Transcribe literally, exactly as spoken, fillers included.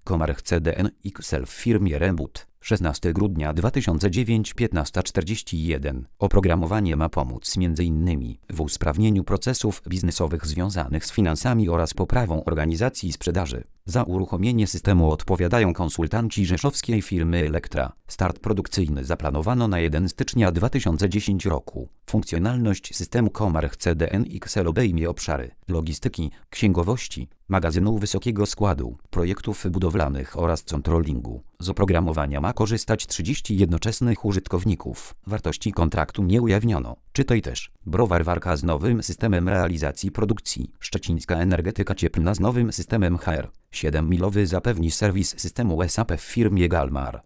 Comarch C D N X L w firmie Reboot. szesnastego grudnia dwa tysiące dziewiątego, piętnaście czterdzieści jeden. Oprogramowanie ma pomóc między innymi w usprawnieniu procesów biznesowych związanych z finansami oraz poprawą organizacji sprzedaży. Za uruchomienie systemu odpowiadają konsultanci rzeszowskiej firmy Elektra. Start produkcyjny zaplanowano na pierwszego stycznia dwa tysiące dziesiątego roku. Funkcjonalność systemu Comarch C D N X L obejmie obszary logistyki, księgowości, magazynu wysokiego składu, projektów budowlanych oraz controllingu. Z oprogramowania ma korzystać trzydziestu jednoczesnych użytkowników. Wartości kontraktu nie ujawniono. Czytaj też. Browar Warka z nowym systemem realizacji produkcji. Szczecińska Energetyka Cieplna z nowym systemem H R. siedem milowy zapewni serwis systemu S A P w firmie Galmar.